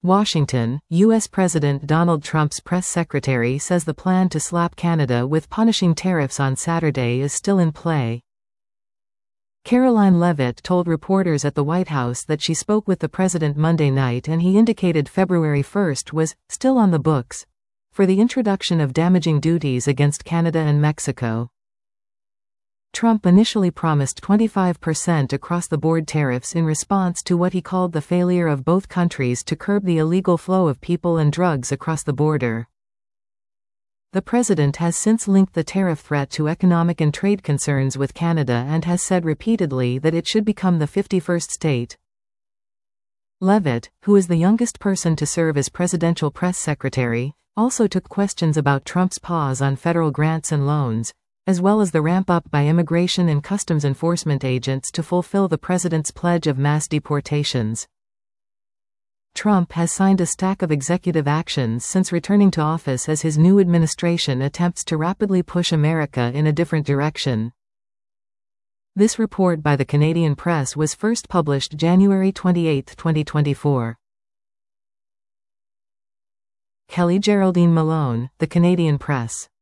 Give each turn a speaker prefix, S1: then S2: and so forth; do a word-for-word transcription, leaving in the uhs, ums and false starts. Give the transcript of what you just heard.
S1: Washington, U S President Donald Trump's press secretary says the plan to slap Canada with punishing tariffs on Saturday is still in play. Caroline Leavitt told reporters at the White House that she spoke with the president Monday night and he indicated February first was still on the books for the introduction of damaging duties against Canada and Mexico. Trump initially promised twenty-five percent across-the-board tariffs in response to what he called the failure of both countries to curb the illegal flow of people and drugs across the border. The president has since linked the tariff threat to economic and trade concerns with Canada and has said repeatedly that it should become the fifty-first state. Leavitt, who is the youngest person to serve as presidential press secretary, also took questions about Trump's pause on federal grants and loans, as well as the ramp-up by immigration and customs enforcement agents to fulfill the president's pledge of mass deportations. Trump has signed a stack of executive actions since returning to office as his new administration attempts to rapidly push America in a different direction. This report by the Canadian Press was first published January twenty-eighth, twenty twenty-four. Kelly Geraldine Malone, The Canadian Press.